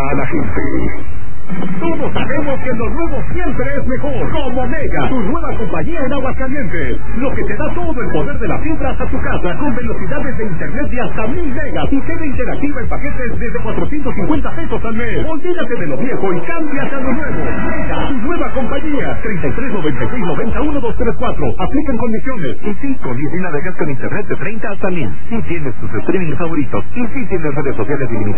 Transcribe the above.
a la gente. Todos sabemos que lo nuevo siempre es mejor. Como Mega, tu nueva compañía en Aguascalientes. Lo que te da todo el poder de la fibra hasta tu casa, con velocidades de internet de hasta 1000 megas y tele interactiva en paquetes desde 450 pesos al mes. Olvídate de lo viejo y cámbiate a lo nuevo. Mega, tu nueva compañía. 3396-91234. Aplican condiciones. Y sí, con Easy navegas con internet de 30 hasta 1000. Y tienes tus streaming favoritos. Y sí tienes redes sociales ilimitadas.